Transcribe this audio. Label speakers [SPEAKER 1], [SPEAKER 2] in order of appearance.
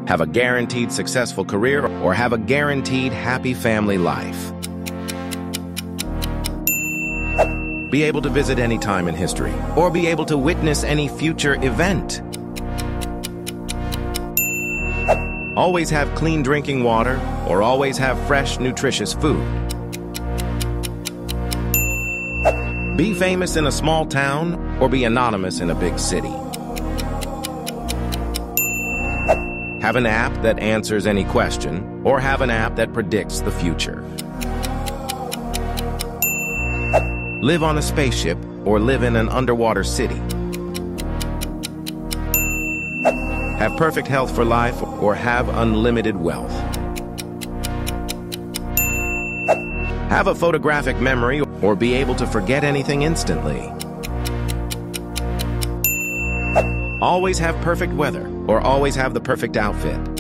[SPEAKER 1] Have a guaranteed successful career, or have a guaranteed happy family life? Be able to visit any time in history, or be able to witness any future event? Always have clean drinking water, or always have fresh, nutritious food? Be famous in a small town, or be anonymous in a big city? Have an app that answers any question, or have an app that predicts the future? Live on a spaceship, or live in an underwater city? Have perfect health for life, or have unlimited wealth? Have a photographic memory, or be able to forget anything instantly? Always have perfect weather, or always have the perfect outfit?